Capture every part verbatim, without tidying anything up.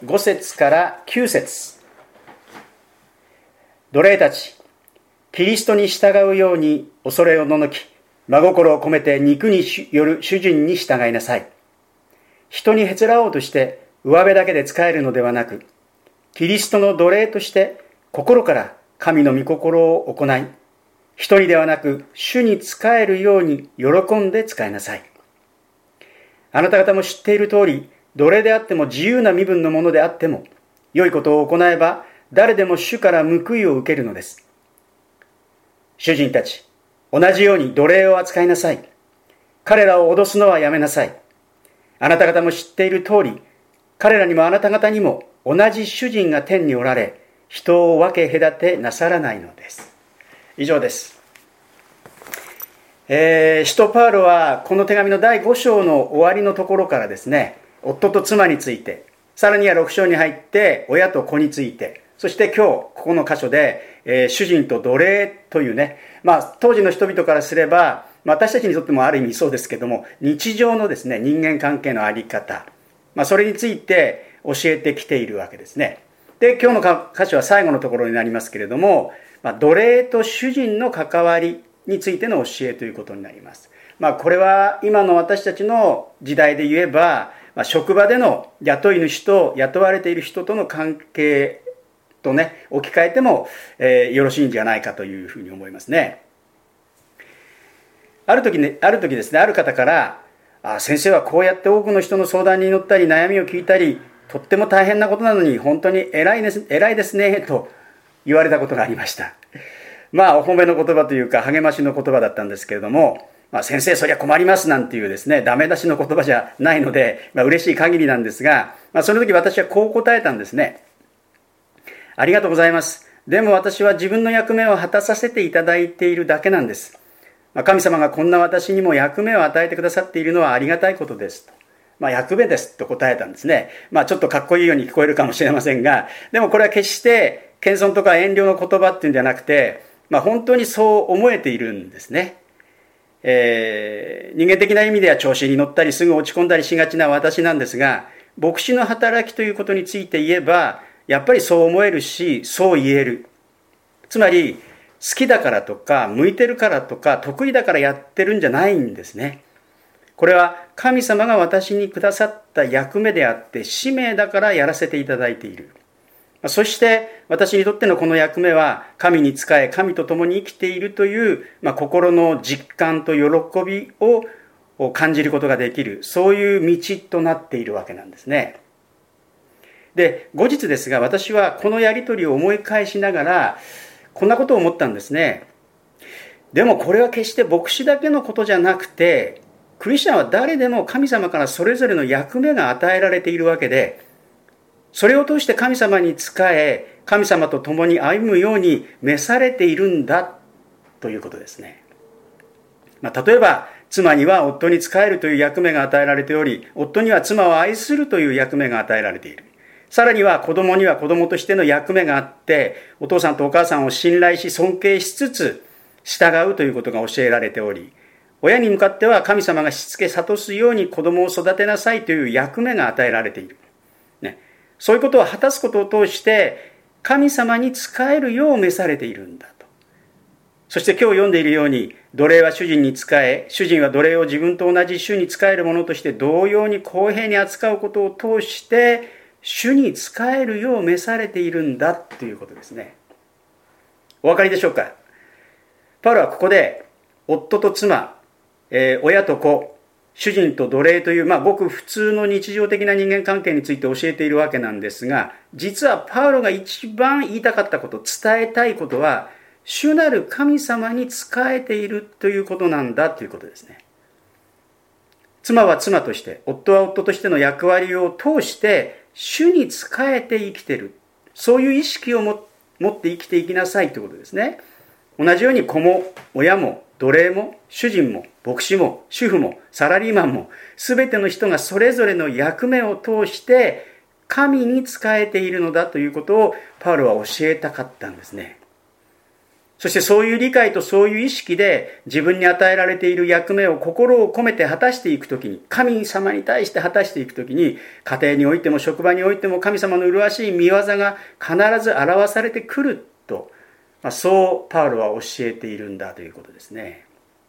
ご節からきゅう節。奴隷たち、キリストに従うように恐れをののき、真心を込めて肉による主人に従いなさい。人にへつらおうとして上辺だけで仕えるのではなく、キリストの奴隷として心から神の御心を行い、人にではなく主に仕えるように喜んで仕えなさい。あなた方も知っている通り、奴隷であっても自由な身分のものであっても、良いことを行えば誰でも主から報いを受けるのです。主人たち、同じように奴隷を扱いなさい。彼らを脅すのはやめなさい。あなた方も知っている通り、彼らにもあなた方にも同じ主人が天におられ、人を分け隔てなさらないのです。以上です。えー、使徒パウロはこの手紙のだいご章の終わりのところからですね、夫と妻について、さらにはろく章に入って親と子について、そして今日ここの箇所で、えー、主人と奴隷というね、まあ当時の人々からすれば、私たちにとってもある意味そうですけども、日常のですね、人間関係のあり方、まあそれについて教えてきているわけですね。で、今日の箇所は最後のところになりますけれども、まあ、奴隷と主人の関わりについての教えということになります。まあこれは今の私たちの時代で言えば、まあ、職場での雇い主と雇われている人との関係とね、置き換えても、えー、よろしいんじゃないかというふうに思いますね。ある時ね、ある時ですね、ある方から、あ、先生はこうやって多くの人の相談に乗ったり悩みを聞いたり、とっても大変なことなのに本当に偉いです、偉いですね、と言われたことがありました。まあ、お褒めの言葉というか、励ましの言葉だったんですけれども、まあ、先生そりゃ困りますなんていうですね、ダメ出しの言葉じゃないので、まあ、嬉しい限りなんですが、まあ、その時私はこう答えたんですね。ありがとうございます。でも私は自分の役目を果たさせていただいているだけなんです。まあ、神様がこんな私にも役目を与えてくださっているのはありがたいことですと。まあ、役目ですと答えたんですね。まあ、ちょっとかっこいいように聞こえるかもしれませんが、でもこれは決して謙遜とか遠慮の言葉っていうんじゃなくて、まあ、本当にそう思えているんですね。えー、人間的な意味では調子に乗ったりすぐ落ち込んだりしがちな私なんですが、牧師の働きということについて言えば、やっぱりそう思えるし、そう言える。つまり、好きだからとか、向いてるからとか、得意だからやってるんじゃないんですね。これは神様が私にくださった役目であって、使命だからやらせていただいている。そして私にとってのこの役目は神に仕え神と共に生きているという、まあ、心の実感と喜びを感じることができる、そういう道となっているわけなんですね。で、後日ですが私はこのやり取りを思い返しながらこんなことを思ったんですね。でもこれは決して牧師だけのことじゃなくて、クリスチャンは誰でも神様からそれぞれの役目が与えられているわけで、それを通して神様に仕え、神様と共に歩むように召されているんだということですね。まあ、例えば、妻には夫に仕えるという役目が与えられており、夫には妻を愛するという役目が与えられている。さらには子供には子供としての役目があって、お父さんとお母さんを信頼し尊敬しつつ従うということが教えられており、親に向かっては神様がしつけ諭すように子供を育てなさいという役目が与えられている。そういうことを果たすことを通して神様に仕えるよう召されているんだと。そして今日読んでいるように、奴隷は主人に仕え、主人は奴隷を自分と同じ主に仕えるものとして同様に公平に扱うことを通して主に仕えるよう召されているんだということですね。お分かりでしょうか。パウロはここで夫と妻、えー、親と子、主人と奴隷という、まあ、ごく普通の日常的な人間関係について教えているわけなんですが、実はパウロが一番言いたかったこと、伝えたいことは、主なる神様に仕えているということなんだということですね。妻は妻として、夫は夫としての役割を通して、主に仕えて生きている。そういう意識をも持って生きていきなさいということですね。同じように子も親も奴隷も主人も牧師も主婦もサラリーマンもすべての人がそれぞれの役目を通して神に仕えているのだということをパウロは教えたかったんですね。 そしてそういう理解とそういう意識で自分に与えられている役目を心を込めて果たしていくときに、神様に対して果たしていくときに、家庭においても職場においても神様の麗しい御業が必ず表されてくると、まあ、そうパウロは教えているんだということですね。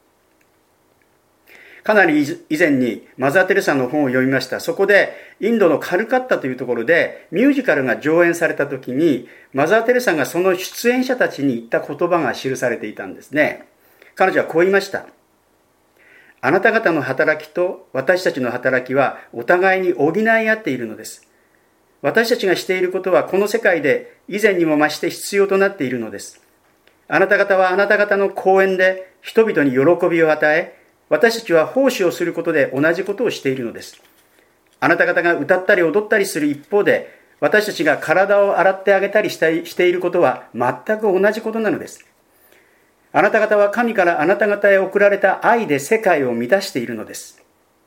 かなり以前にマザー・テレサの本を読みました。そこでインドのカルカッタというところでミュージカルが上演された時に、マザー・テレサがその出演者たちに言った言葉が記されていたんですね。彼女はこう言いました。あなた方の働きと私たちの働きはお互いに補い合っているのです。私たちがしていることはこの世界で以前にも増して必要となっているのです。あなた方はあなた方の講演で人々に喜びを与え、私たちは奉仕をすることで同じことをしているのです。あなた方が歌ったり踊ったりする一方で、私たちが体を洗ってあげたりしていることは全く同じことなのです。あなた方は神からあなた方へ送られた愛で世界を満たしているのです。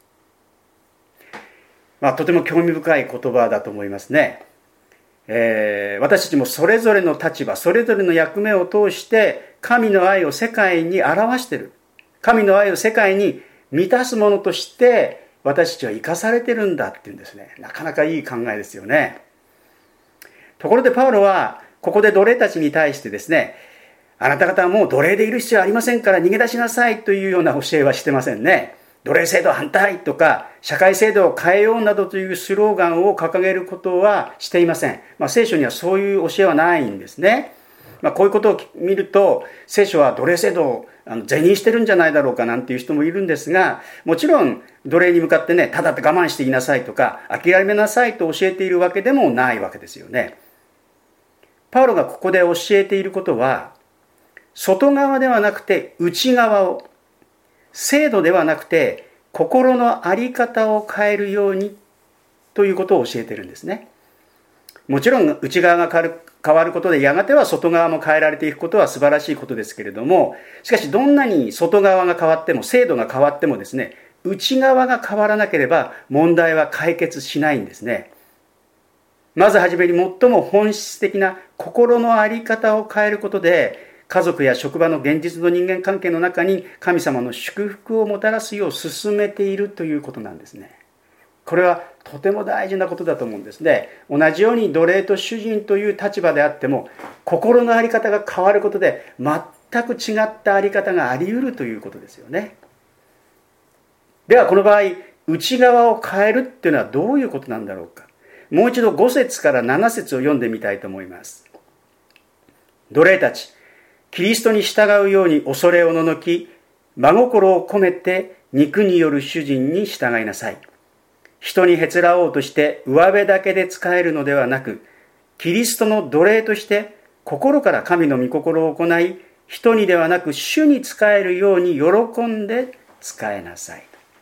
まあ、とても興味深い言葉だと思いますね。えー、私たちもそれぞれの立場、それぞれの役目を通して神の愛を世界に表している。神の愛を世界に満たすものとして私たちは生かされてるんだっていうんですね。なかなかいい考えですよね。ところでパウロはここで奴隷たちに対してですね、あなた方はもう奴隷でいる必要はありませんから逃げ出しなさいというような教えはしてませんね。奴隷制度反対とか社会制度を変えようなどというスローガンを掲げることはしていません。まあ、聖書にはそういう教えはないんですね。まあ、こういうことを見ると聖書は奴隷制度をあの是認してるんじゃないだろうかなんていう人もいるんですが、もちろん奴隷に向かってね、ただ我慢していなさいとか諦めなさいと教えているわけでもないわけですよね。パウロがここで教えていることは、外側ではなくて内側を、制度ではなくて心の在り方を変えるようにということを教えているんですね。もちろん内側が変わる変わることでやがては外側も変えられていくことは素晴らしいことですけれども、しかしどんなに外側が変わっても制度が変わってもですね、内側が変わらなければ問題は解決しないんですね。まずはじめに最も本質的な心の在り方を変えることで、家族や職場の現実の人間関係の中に神様の祝福をもたらすよう進めているということなんですね。これはとても大事なことだと思うんですね。同じように奴隷と主人という立場であっても、心の在り方が変わることで全く違った在り方があり得るということですよね。ではこの場合、内側を変えるっていうのはどういうことなんだろうか。もう一度ご節からなな節を読んでみたいと思います。奴隷たち、キリストに従うように恐れおののき、真心を込めて肉による主人に従いなさい。人にへつらおうとして上辺だけで仕えるのではなく、キリストの奴隷として心から神の御心を行い、人にではなく主に仕えるように喜んで仕えなさい。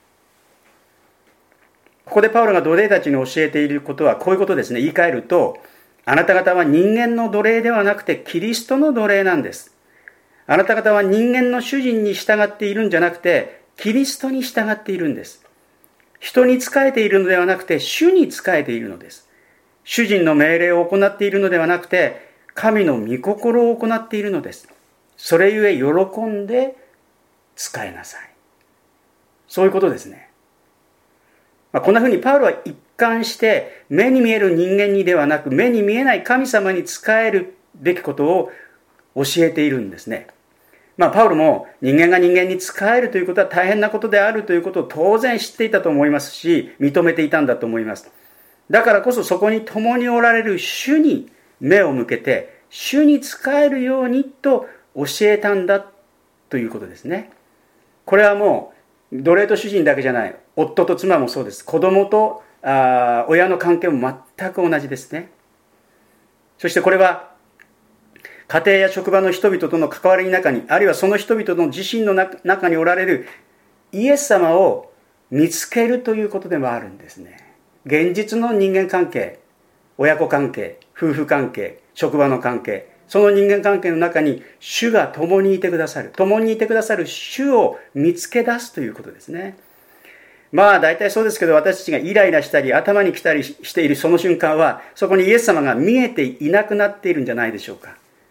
ここでパウロが奴隷たちに教えていることはこういうことですね。言い換えると、あなた方は人間の奴隷ではなくてキリストの奴隷なんです。あなた方は人間の主人に従っているんじゃなくて、キリストに従っているんです。人に仕えているのではなくて、主に仕えているのです。主人の命令を行っているのではなくて、神の御心を行っているのです。それゆえ喜んで仕えなさい。そういうことですね。まあ、こんなふうにパウロは一貫して目に見える人間にではなく、目に見えない神様に仕えるべきことを教えているんですね。まあ、パウロも人間が人間に仕えるということは大変なことであるということを当然知っていたと思いますし、認めていたんだと思います。だからこそそこに共におられる主に目を向けて、主に仕えるようにと教えたんだということですね。これはもう奴隷と主人だけじゃない。夫と妻もそうです。子供とあ親の関係も全く同じですね。そしてこれは家庭や職場の人々との関わりの中に、あるいはその人々の自身の中におられるイエス様を見つけるということでもあるんですね。現実の人間関係、親子関係、夫婦関係、職場の関係、その人間関係の中に主が共にいてくださる、共にいてくださる主を見つけ出すということですね。まあ大体そうですけど、私たちがイライラしたり頭に来たりしているその瞬間は、そこにイエス様が見えていなくなっているんじゃないでしょうか。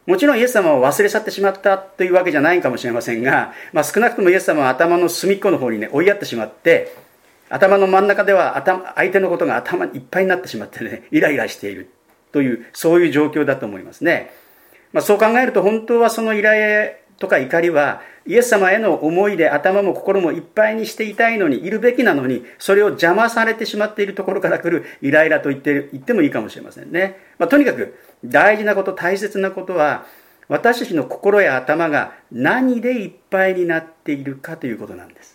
もちろんイエス様を忘れ去ってしまったというわけじゃないかもしれませんが、まあ、少なくともイエス様は頭の隅っこの方にね追いやってしまって、頭の真ん中では頭相手のことが頭いっぱいになってしまってね、イライラしているという、そういう状況だと思いますね。まあ、そう考えると、本当はそのイライラとか怒りはイエス様への思いで頭も心もいっぱいにしていたいのに、いるべきなのに、それを邪魔されてしまっているところから来るイライラと言って言ってもいいかもしれませんね。まあ、とにかく大事なこと、大切なことは、私たちの心や頭が何でいっぱいになっているかということなんです。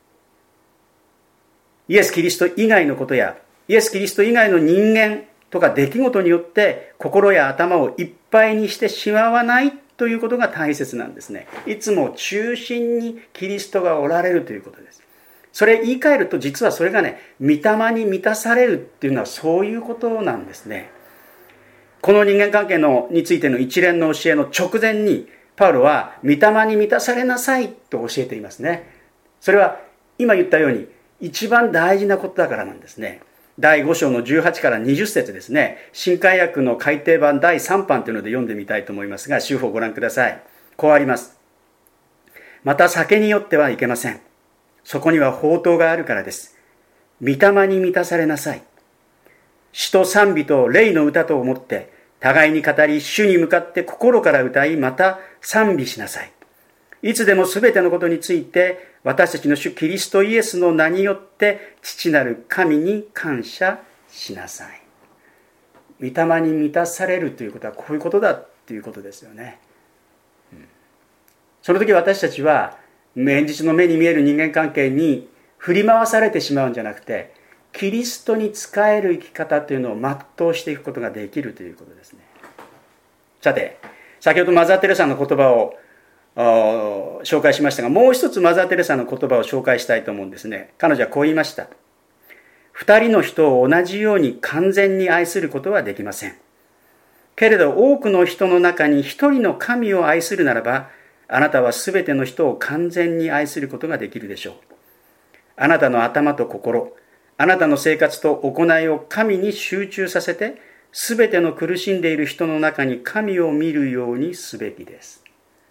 イエス・キリスト以外のことや、イエス・キリスト以外の人間とか出来事によって心や頭をいっぱいにしてしまわないということが大切なんですね。いつも中心にキリストがおられるということです。それ言い換えると、実はそれがね、御霊に満たされるっていうのはそういうことなんですね。この人間関係のについての一連の教えの直前に、パウロは御霊に満たされなさいと教えていますね。それは今言ったように一番大事なことだからなんですね。だいご章のじゅうはちからにじゅっ節ですね。新海訳の改訂版だいさん版というので読んでみたいと思いますが、修法をご覧ください。こうあります。また酒によってはいけません。そこには法灯があるからです。御霊に満たされなさい。詩と賛美と霊の歌と思って互いに語り、主に向かって心から歌い、また賛美しなさい。いつでもすべてのことについて、私たちの主キリストイエスの名によって父なる神に感謝しなさい。御霊に満たされるということはこういうことだということですよね。うん、その時私たちは現実の目に見える人間関係に振り回されてしまうんじゃなくて、キリストに仕える生き方というのを全うしていくことができるということですね。さて、先ほどマザー・テレサの言葉を紹介しましたが、もう一つマザー・テレサの言葉を紹介したいと思うんですね。彼女はこう言いました。二人の人を同じように完全に愛することはできません。けれど多くの人の中に一人の神を愛するならば、あなたはすべての人を完全に愛することができるでしょう。あなたの頭と心、あなたの生活と行いを神に集中させて、すべての苦しんでいる人の中に神を見るようにすべきです。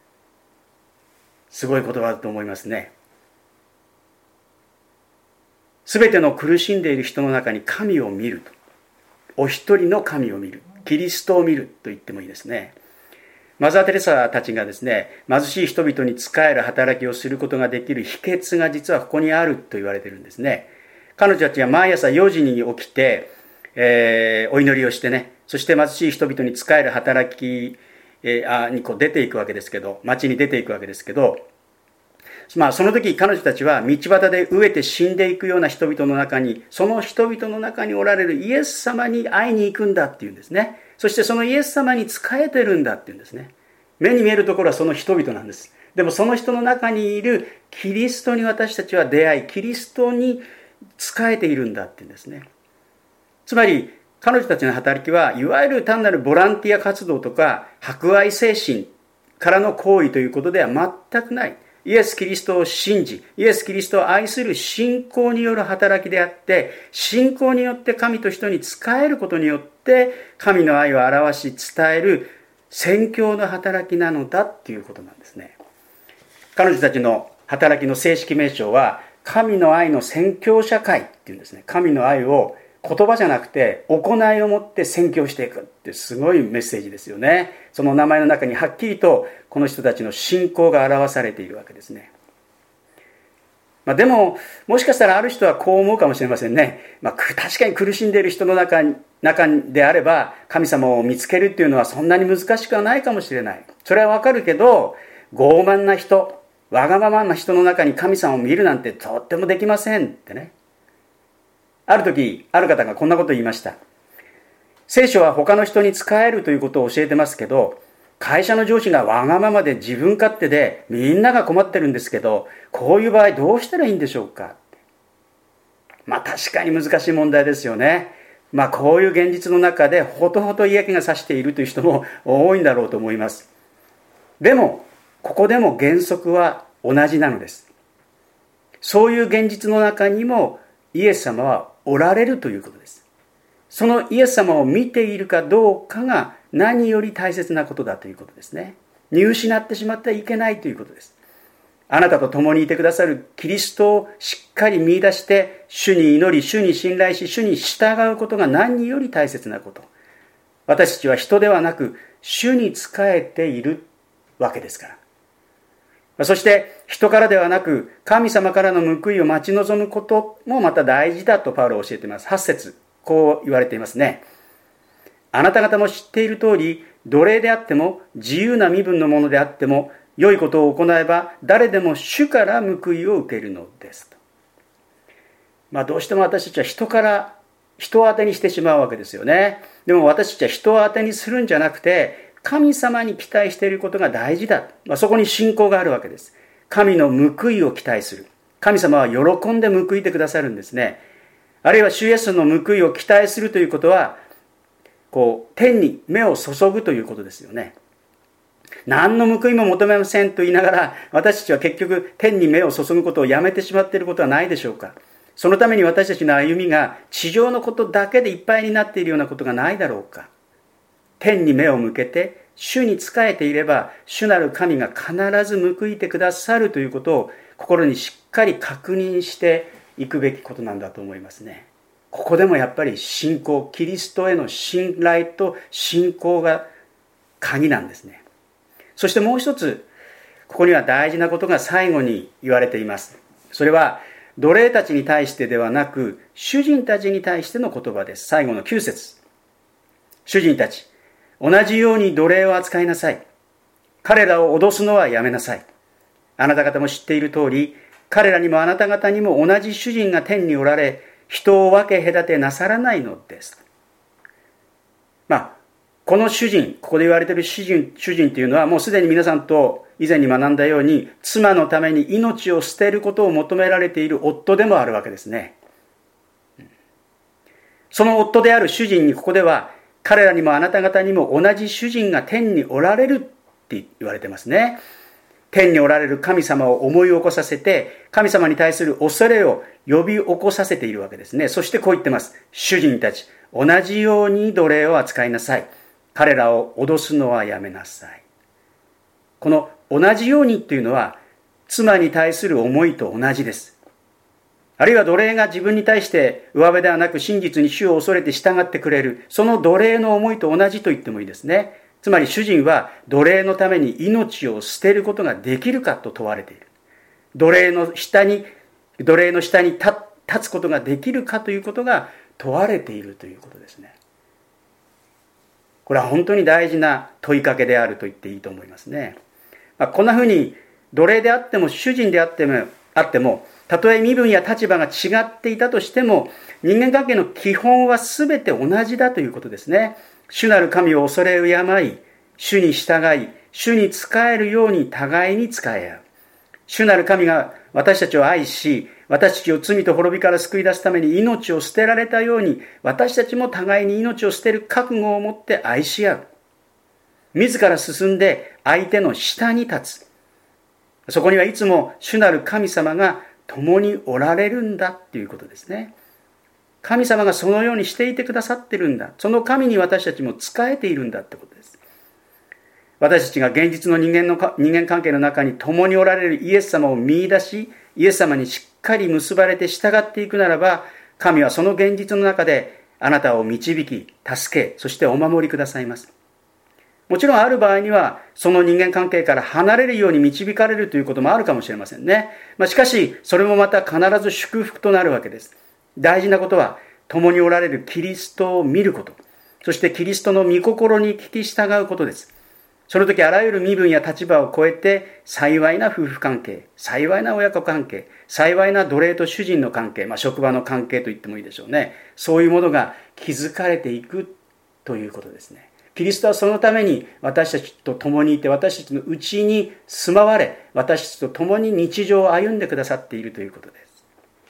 すごい言葉だと思いますね。すべての苦しんでいる人の中に神を見ると。お一人の神を見る。キリストを見ると言ってもいいですね。マザー・テレサたちがですね、貧しい人々に仕える働きをすることができる秘訣が実はここにあると言われているんですね。彼女たちは毎朝よじに起きて、えー、お祈りをしてね、そして貧しい人々に仕える働き、えー、あにこう出ていくわけですけど、町に出ていくわけですけど、まあその時彼女たちは道端で飢えて死んでいくような人々の中に、その人々の中におられるイエス様に会いに行くんだっていうんですね。そしてそのイエス様に仕えてるんだっていうんですね。目に見えるところはその人々なんです。でもその人の中にいるキリストに私たちは出会い、キリストに仕えているんだっていうんですね。つまり彼女たちの働きはいわゆる単なるボランティア活動とか博愛精神からの行為ということでは全くない。イエス・キリストを信じ、イエス・キリストを愛する信仰による働きであって、信仰によって神と人に仕えることによって神の愛を表し伝える宣教の働きなのだっていうことなんですね。彼女たちの働きの正式名称は神の愛の宣教社会っていうんですね。神の愛を言葉じゃなくて行いをもって宣教していくってすごいメッセージですよね。その名前の中にはっきりとこの人たちの信仰が表されているわけですね。まあ、でももしかしたらある人はこう思うかもしれませんね。まあ、確かに苦しんでいる人の中に中であれば神様を見つけるっていうのはそんなに難しくはないかもしれない。それはわかるけど、傲慢な人、わがままな人の中に神様を見るなんてとってもできませんってね。ある時、ある方がこんなことを言いました。聖書は他の人に仕えるということを教えてますけど、会社の上司がわがままで自分勝手でみんなが困ってるんですけど、こういう場合どうしたらいいんでしょうか。まあ確かに難しい問題ですよね。まあこういう現実の中でほとほと嫌気がさしているという人も多いんだろうと思います。でも、ここでも原則は同じなのです。そういう現実の中にもイエス様はおられるということです。そのイエス様を見ているかどうかが何より大切なことだということですね。見失ってしまってはいけないということです。あなたと共にいてくださるキリストをしっかり見出して、主に祈り、主に信頼し、主に従うことが何より大切なこと。私たちは人ではなく、主に仕えているわけですから。そして人からではなく、神様からの報いを待ち望むこともまた大事だとパウロは教えています。はち節、こう言われていますね。あなた方も知っている通り、奴隷であっても自由な身分のものであっても、良いことを行えば誰でも主から報いを受けるのですと。まあどうしても私たちは人から人を当てにしてしまうわけですよね。でも私たちは人を当てにするんじゃなくて、神様に期待していることが大事だ。まあ、そこに信仰があるわけです。神の報いを期待する。神様は喜んで報いてくださるんですね。あるいは主イエスの報いを期待するということは、こう天に目を注ぐということですよね。何の報いも求めませんと言いながら、私たちは結局天に目を注ぐことをやめてしまっていることはないでしょうか。そのために私たちの歩みが地上のことだけでいっぱいになっているようなことがないだろうか。天に目を向けて主に仕えていれば、主なる神が必ず報いてくださるということを心にしっかり確認していくべきことなんだと思いますね。ここでもやっぱり信仰、キリストへの信頼と信仰が鍵なんですね。そしてもう一つ、ここには大事なことが最後に言われています。それは奴隷たちに対してではなく、主人たちに対しての言葉です。最後のきゅう節。主人たち、同じように奴隷を扱いなさい。彼らを脅すのはやめなさい。あなた方も知っている通り、彼らにもあなた方にも同じ主人が天におられ、人を分け隔てなさらないのです。まあ、この主人、ここで言われている主人、主人というのはもうすでに皆さんと以前に学んだように、妻のために命を捨てることを求められている夫でもあるわけですね。その夫である主人にここでは、彼らにもあなた方にも同じ主人が天におられるって言われてますね。天におられる神様を思い起こさせて、神様に対する恐れを呼び起こさせているわけですね。そしてこう言ってます。主人たち、同じように奴隷を扱いなさい。彼らを脅すのはやめなさい。この同じようにというのは、妻に対する思いと同じです。あるいは奴隷が自分に対して上辺ではなく真実に主を恐れて従ってくれる。その奴隷の思いと同じと言ってもいいですね。つまり主人は奴隷のために命を捨てることができるかと問われている。奴隷の下に、奴隷の下に立つことができるかということが問われているということですね。これは本当に大事な問いかけであると言っていいと思いますね。まあ、こんなふうに奴隷であっても主人であっても、あってもたとえ身分や立場が違っていたとしても、人間関係の基本は全て同じだということですね。主なる神を恐れ敬い、主に従い、主に仕えるように互いに仕え合う。主なる神が私たちを愛し、私たちを罪と滅びから救い出すために命を捨てられたように、私たちも互いに命を捨てる覚悟を持って愛し合う。自ら進んで相手の下に立つ。そこにはいつも主なる神様が共におられるんだということですね。神様がそのようにしていてくださってるんだ。その神に私たちも仕えているんだってことです。私たちが現実の人間の人間関係の中に共におられるイエス様を見出し、イエス様にしっかり結ばれて従っていくならば、神はその現実の中であなたを導き、助け、そしてお守りくださいます。もちろんある場合には、その人間関係から離れるように導かれるということもあるかもしれませんね。まあ、しかし、それもまた必ず祝福となるわけです。大事なことは、共におられるキリストを見ること、そしてキリストの御心に聞き従うことです。その時あらゆる身分や立場を超えて、幸いな夫婦関係、幸いな親子関係、幸いな奴隷と主人の関係、まあ、職場の関係と言ってもいいでしょうね。そういうものが築かれていくということですね。キリストはそのために私たちと共にいて、私たちのうちに住まわれ、私たちと共に日常を歩んでくださっているということです。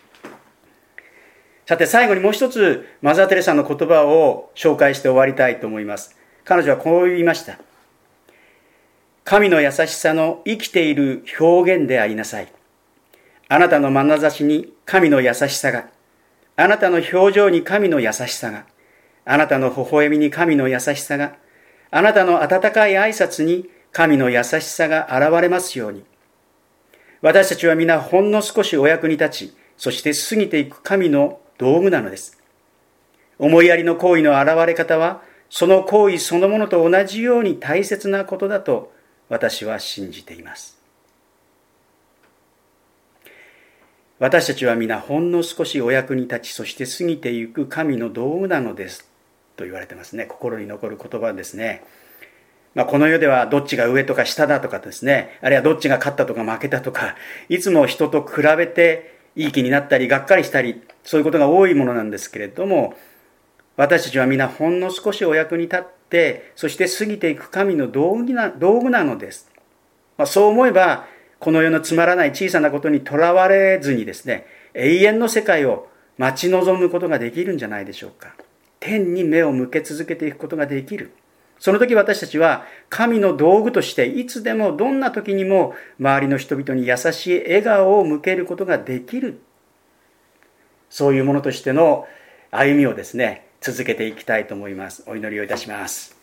さて最後にもう一つ、マザー・テレサの言葉を紹介して終わりたいと思います。彼女はこう言いました。神の優しさの生きている表現でありなさい。あなたの眼差しに神の優しさが、あなたの表情に神の優しさが、あなたの微笑みに神の優しさが、 あなたの温かい挨拶に神の優しさが現れますように。私たちは皆ほんの少しお役に立ち、そして過ぎていく神の道具なのです。思いやりの行為の現れ方は、その行為そのものと同じように大切なことだと私は信じています。私たちは皆ほんの少しお役に立ち、そして過ぎていく神の道具なのですと言われてますね。心に残る言葉ですね。まあ、この世ではどっちが上とか下だとかですね、あるいはどっちが勝ったとか負けたとか、いつも人と比べていい気になったりがっかりしたり、そういうことが多いものなんですけれども、私たちは皆ほんの少しお役に立って、そして過ぎていく神の道具な、道具なのです。まあ、そう思えば、この世のつまらない小さなことにとらわれずにですね、永遠の世界を待ち望むことができるんじゃないでしょうか。天に目を向け続けていくことができる。その時私たちは神の道具としていつでもどんな時にも周りの人々に優しい笑顔を向けることができる。そういうものとしての歩みをですね、続けていきたいと思います。お祈りをいたします。